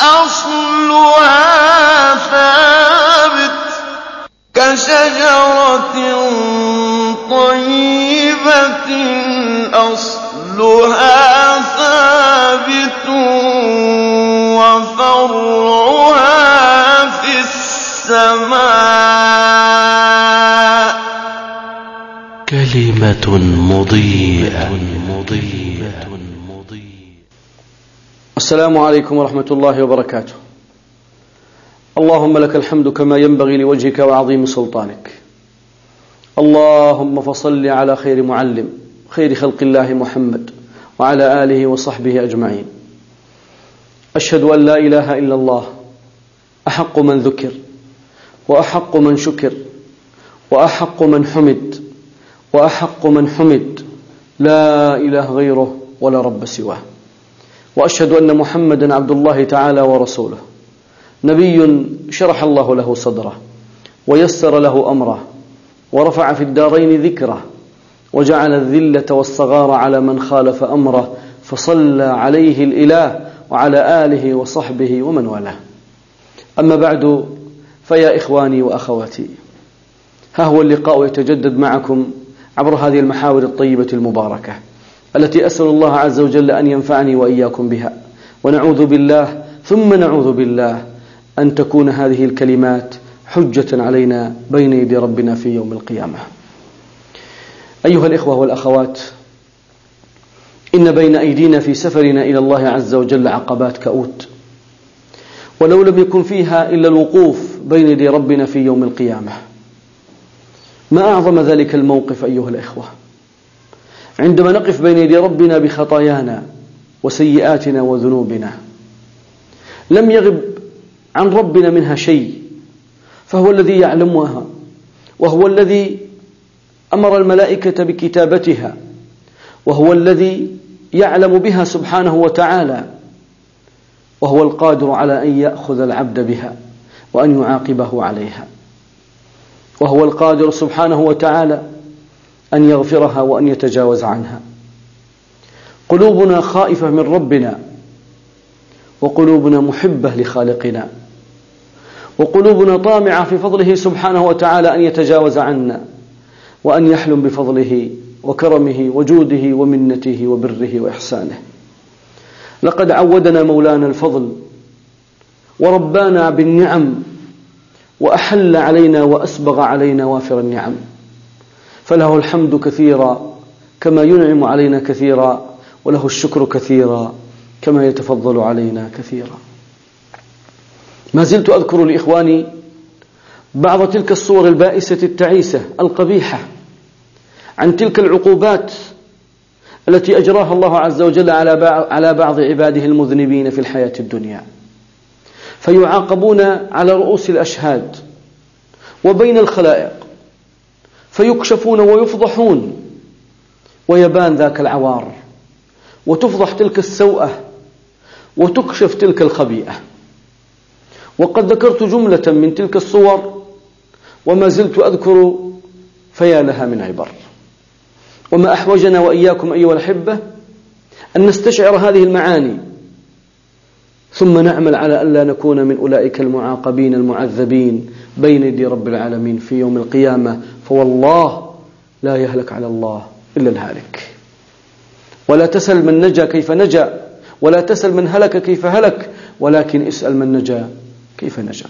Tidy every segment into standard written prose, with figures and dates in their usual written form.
أصلها ثابت كشجرة طيبة أصلها ثابت وفرعها في السماء. كلمة مضيئة. السلام عليكم ورحمة الله وبركاته. اللهم لك الحمد كما ينبغي لوجهك وعظيم سلطانك. اللهم فصل على خير معلم، خير خلق الله محمد، وعلى آله وصحبه أجمعين. أشهد أن لا إله إلا الله، أحق من ذكر، وأحق من شكر، وأحق من حمد، وأحق من حمد، لا إله غيره ولا رب سواه. وأشهد أن محمدا عبد الله تعالى ورسوله، نبي شرح الله له صدره ويسر له أمره ورفع في الدارين ذكره وجعل الذلة والصغار على من خالف أمره، فصلى عليه الإله وعلى آله وصحبه ومن والاه. أما بعد، فيا إخواني وأخواتي، ها هو اللقاء يتجدد معكم عبر هذه المحاور الطيبة المباركة التي أسأل الله عز وجل أن ينفعني وإياكم بها، ونعوذ بالله ثم نعوذ بالله أن تكون هذه الكلمات حجة علينا بين يدي ربنا في يوم القيامة. أيها الإخوة والأخوات، إن بين أيدينا في سفرنا إلى الله عز وجل عقبات كؤوت، ولو لم يكن فيها إلا الوقوف بين يدي ربنا في يوم القيامة. ما أعظم ذلك الموقف أيها الإخوة، عندما نقف بين يدي ربنا بخطايانا وسيئاتنا وذنوبنا، لم يغب عن ربنا منها شيء، فهو الذي يعلمها، وهو الذي أمر الملائكة بكتابتها، وهو الذي يعلم بها سبحانه وتعالى، وهو القادر على أن يأخذ العبد بها وأن يعاقبه عليها، وهو القادر سبحانه وتعالى أن يغفرها وأن يتجاوز عنها. قلوبنا خائفة من ربنا، وقلوبنا محبة لخالقنا، وقلوبنا طامعة في فضله سبحانه وتعالى أن يتجاوز عنا وأن يحلم بفضله وكرمه وجوده ومنته وبره وإحسانه. لقد عودنا مولانا الفضل وربانا بالنعم، وأحل علينا وأسبغ علينا وافر النعم، فله الحمد كثيرا كما ينعم علينا كثيرا، وله الشكر كثيرا كما يتفضل علينا كثيرا. ما زلت أذكر لإخواني بعض تلك الصور البائسة التعيسة القبيحة عن تلك العقوبات التي أجراها الله عز وجل على بعض عباده المذنبين في الحياة الدنيا، فيعاقبون على رؤوس الأشهاد وبين الخلائق، فيكشفون ويفضحون، ويبان ذاك العوار، وتفضح تلك السوءة، وتكشف تلك الخبيئة. وقد ذكرت جملة من تلك الصور وما زلت أذكر، فيا لها من عبر. وما أحوجنا وإياكم أيها الأحبة أن نستشعر هذه المعاني، ثم نعمل على ألا نكون من أولئك المعاقبين المعذبين بين يدي رب العالمين في يوم القيامة، فوالله لا يهلك على الله إلا الهالك. ولا تسأل من نجا كيف نجا، ولا تسأل من هلك كيف هلك، ولكن اسأل من نجا كيف نجا.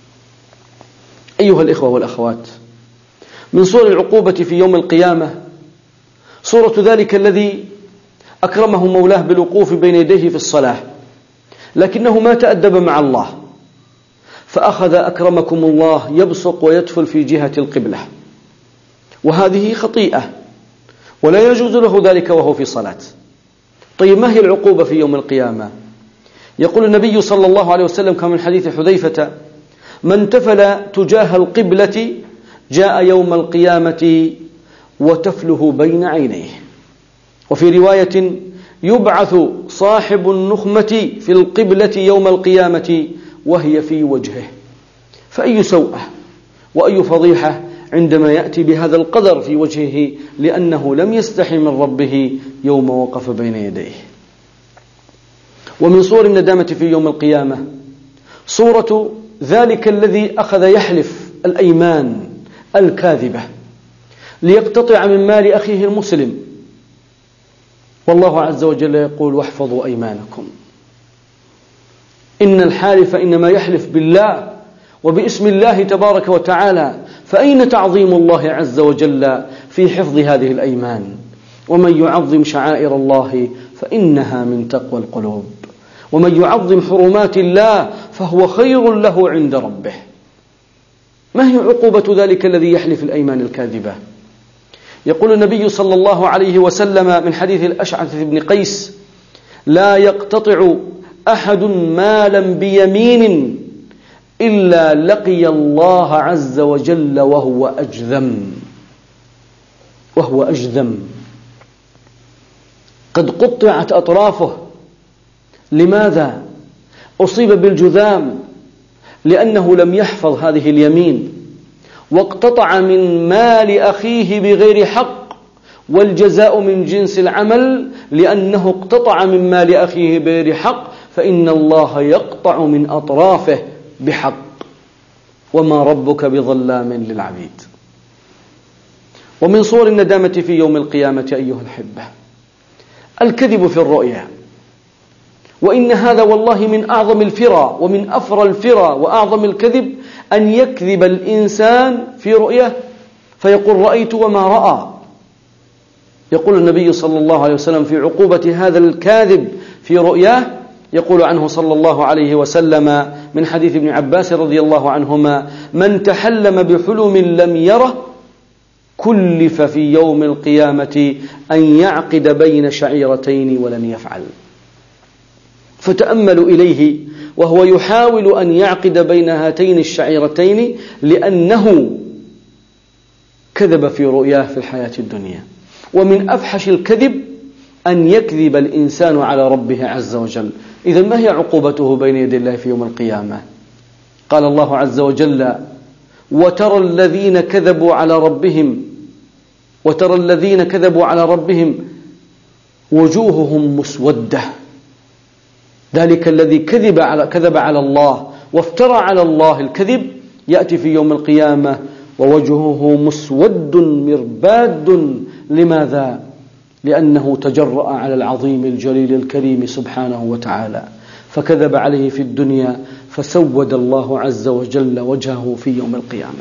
أيها الإخوة والأخوات، من صور العقوبة في يوم القيامة صورة ذلك الذي أكرمه مولاه بالوقوف بين يديه في الصلاة، لكنه ما تأدب مع الله، فأخذ أكرمكم الله يبصق ويدفل في جهة القبلة، وهذه خطيئة ولا يجوز له ذلك وهو في صلاة. طيب، ما هي العقوبة في يوم القيامة؟ يقول النبي صلى الله عليه وسلم كما من حديث حذيفة: من تفل تجاه القبلة جاء يوم القيامة وتفله بين عينيه. وفي رواية: يبعث صاحب النخمة في القبلة يوم القيامة وهي في وجهه. فأي سوءة وأي فضيحة عندما يأتي بهذا القدر في وجهه، لأنه لم يستحي من ربه يوم وقف بين يديه. ومن صور الندامة في يوم القيامة صورة ذلك الذي أخذ يحلف الأيمان الكاذبة ليقتطع من مال أخيه المسلم، والله عز وجل يقول: واحفظوا أيمانكم. إن الحالف إنما يحلف بالله وباسم الله تبارك وتعالى، فأين تعظيم الله عز وجل في حفظ هذه الأيمان؟ ومن يعظم شعائر الله فإنها من تقوى القلوب، ومن يعظم حرمات الله فهو خير له عند ربه. ما هي عقوبة ذلك الذي يحلف الأيمان الكاذبة؟ يقول النبي صلى الله عليه وسلم من حديث الأشعث بن قيس: لا يقتطع أحد مالا بيمين إلا لقي الله عز وجل وهو أجذم قد قطعت أطرافه. لماذا؟ أصيب بالجذام لأنه لم يحفظ هذه اليمين، واقتطع من مال أخيه بغير حق، والجزاء من جنس العمل، لأنه اقتطع من مال أخيه بغير حق فإن الله يقطع من أطرافه بحق، وما ربك بظلام للعبيد. ومن صور الندامة في يوم القيامة أيها الأحبة الكذب في الرؤيا، وإن هذا والله من أعظم الفرى ومن أفرى الفرى وأعظم الكذب، أن يكذب الإنسان في رؤياه فيقول: رأيت وما رأى. يقول النبي صلى الله عليه وسلم في عقوبة هذا الكاذب في رؤياه، يقول عنه صلى الله عليه وسلم من حديث ابن عباس رضي الله عنهما: من تحلم بحلم لم يره كلف في يوم القيامة أن يعقد بين شعيرتين ولن يفعل. فتأملوا إليه وهو يحاول أن يعقد بين هاتين الشعيرتين لأنه كذب في رؤياه في الحياة الدنيا. ومن أفحش الكذب أن يكذب الإنسان على ربه عز وجل. إذن ما هي عقوبته بين يدي الله في يوم القيامة؟ قال الله عز وجل: وترى الذين كذبوا على ربهم وجوههم مسودة. ذلك الذي كذب على الله وافترى على الله الكذب يأتي في يوم القيامة ووجهه مسود مرباد. لماذا؟ لأنه تجرأ على العظيم الجليل الكريم سبحانه وتعالى، فكذب عليه في الدنيا فسود الله عز وجل وجهه في يوم القيامة.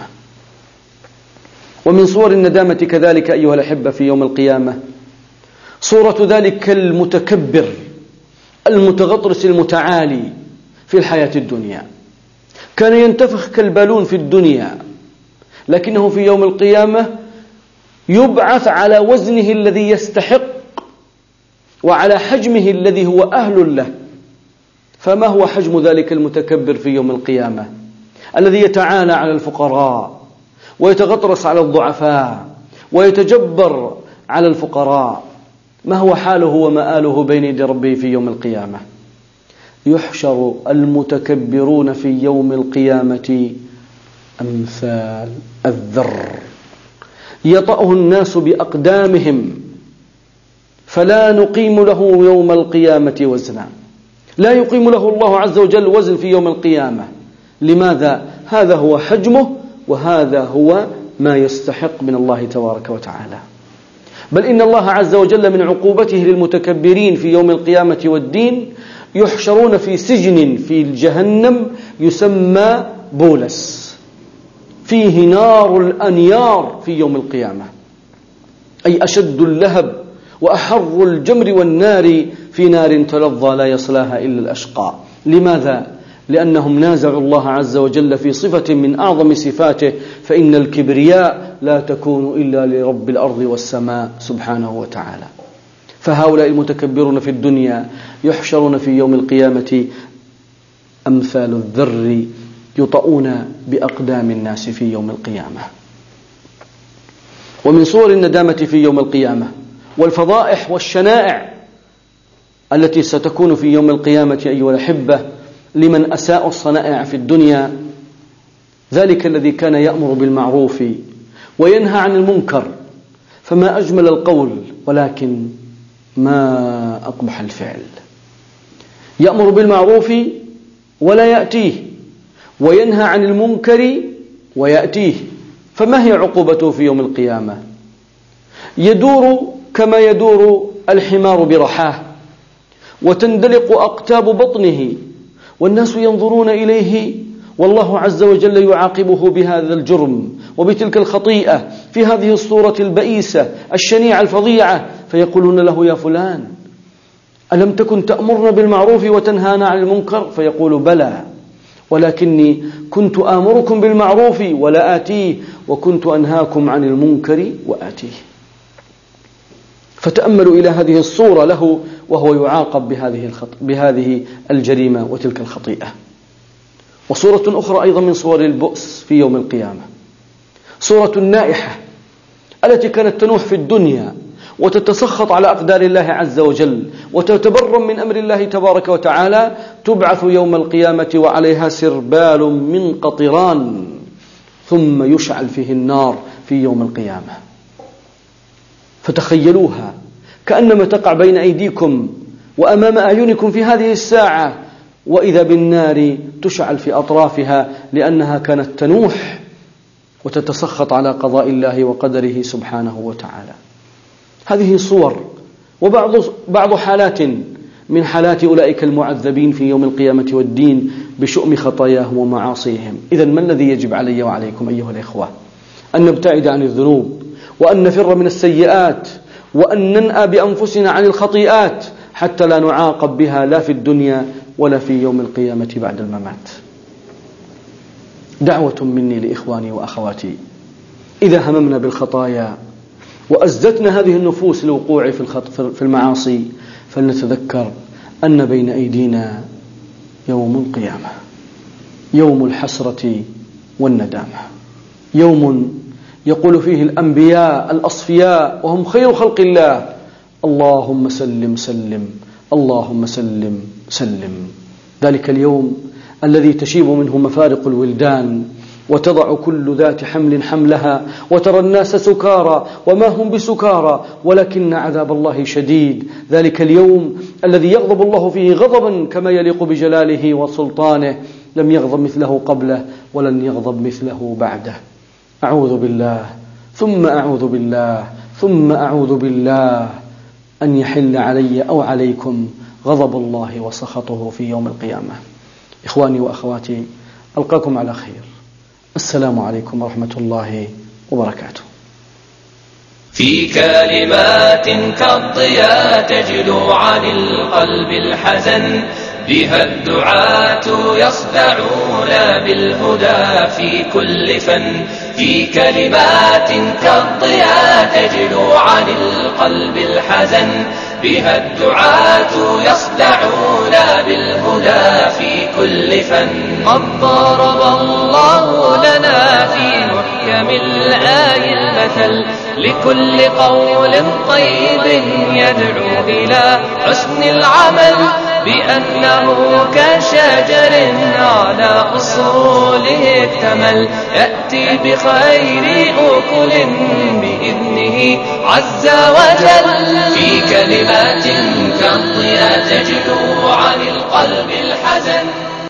ومن صور الندامة كذلك أيها الأحبة في يوم القيامة صورة ذلك المتكبر المتغطرس المتعالي في الحياة الدنيا، كان ينتفخ كالبالون في الدنيا، لكنه في يوم القيامة يبعث على وزنه الذي يستحق وعلى حجمه الذي هو أهل له. فما هو حجم ذلك المتكبر في يوم القيامة الذي يتعالى على الفقراء ويتغطرس على الضعفاء ويتجبر على الفقراء؟ ما هو حاله ومآله بين يدي ربه في يوم القيامة؟ يحشر المتكبرون في يوم القيامة أمثال الذر يطأه الناس بأقدامهم، فلا نقيم له يوم القيامة وزنا. لا يقيم له الله عز وجل وزن في يوم القيامة. لماذا؟ هذا هو حجمه وهذا هو ما يستحق من الله تبارك وتعالى. بل إن الله عز وجل من عقوبته للمتكبرين في يوم القيامة والدين يحشرون في سجن في الجهنم يسمى بولس، فيه نار الأنيار في يوم القيامة، أي أشد اللهب وأحر الجمر والنار في نار تلظى لا يصلاها إلا الأشقى. لماذا؟ لأنهم نازعوا الله عز وجل في صفة من أعظم صفاته، فإن الكبرياء لا تكون إلا لرب الأرض والسماء سبحانه وتعالى. فهؤلاء المتكبرون في الدنيا يحشرون في يوم القيامة أمثال الذر يطؤون بأقدام الناس في يوم القيامة. ومن صور الندامة في يوم القيامة والفضائح والشنائع التي ستكون في يوم القيامة أيها الأحبة لمن أساء الصنائع في الدنيا، ذلك الذي كان يأمر بالمعروف وينهى عن المنكر، فما أجمل القول ولكن ما أقبح الفعل. يأمر بالمعروف ولا يأتيه، وينهى عن المنكر ويأتيه. فما هي عقوبته في يوم القيامة؟ يدور كما يدور الحمار برحاه، وتندلق أقتاب بطنه، والناس ينظرون إليه، والله عز وجل يعاقبه بهذا الجرم وبتلك الخطيئة في هذه الصورة البئيسة الشنيعة الفظيعة، فيقولون له: يا فلان، ألم تكن تأمرنا بالمعروف وتنهانا عن المنكر؟ فيقول: بلى، ولكني كنت آمركم بالمعروف ولا آتيه، وكنت أنهاكم عن المنكر وآتيه. فتأملوا إلى هذه الصورة له وهو يعاقب بهذه الجريمة وتلك الخطيئة. وصورة أخرى أيضا من صور البؤس في يوم القيامة، صورة النائحة التي كانت تنوح في الدنيا وتتسخط على أقدار الله عز وجل وتتبرم من أمر الله تبارك وتعالى، تبعث يوم القيامة وعليها سربال من قطران، ثم يشعل فيه النار في يوم القيامة. فتخيلوها كأنما تقع بين أيديكم وأمام أعينكم في هذه الساعة، وإذا بالنار تشعل في أطرافها، لأنها كانت تنوح وتتسخط على قضاء الله وقدره سبحانه وتعالى. هذه صور وبعض حالات من حالات أولئك المعذبين في يوم القيامة والدين بشؤم خطاياهم ومعاصيهم. إذن ما الذي يجب علي وعليكم أيها الإخوة؟ أن نبتعد عن الذنوب، وأن نفر من السيئات، وأن ننأى بأنفسنا عن الخطيئات حتى لا نعاقب بها لا في الدنيا ولا في يوم القيامة بعد الممات. دعوة مني لإخواني وأخواتي: إذا هممنا بالخطايا وأزتنا هذه النفوس للوقوع في المعاصي، فلنتذكر أن بين أيدينا يوم القيامة، يوم الحسرة والندامة، يوم يقول فيه الأنبياء الأصفياء وهم خير خلق الله: اللهم سلم سلم، اللهم سلم سلم. ذلك اليوم الذي تشيب منه مفارق الولدان، وتضع كل ذات حمل حملها، وترى الناس سكارى وما هم بسكارى ولكن عذاب الله شديد. ذلك اليوم الذي يغضب الله فيه غضبا كما يليق بجلاله وسلطانه، لم يغضب مثله قبله ولن يغضب مثله بعده. أعوذ بالله ثم أعوذ بالله ثم أعوذ بالله أن يحل علي أو عليكم غضب الله وسخطه في يوم القيامة. إخواني وأخواتي، ألقاكم على خير. السلام عليكم ورحمة الله وبركاته. في كلمات كالضياء تجلو عن القلب الحزن، بها الدعاة يصدعون بالهدى في كل فن. في كلمات كالضياء تجلو عن القلب الحزن، بها الدعاة يصدعون بالهدى في كل فن. قد ضرب الله لنا في محكم الآي المثل، لكل قول طيب يدعو إلى حسن العمل، بأنه كشجر على أصوله اكتمل، يأتي بخير أكل بإذنه عز وجل. في كلمات كالضياء تجلو عن القلب الحزن.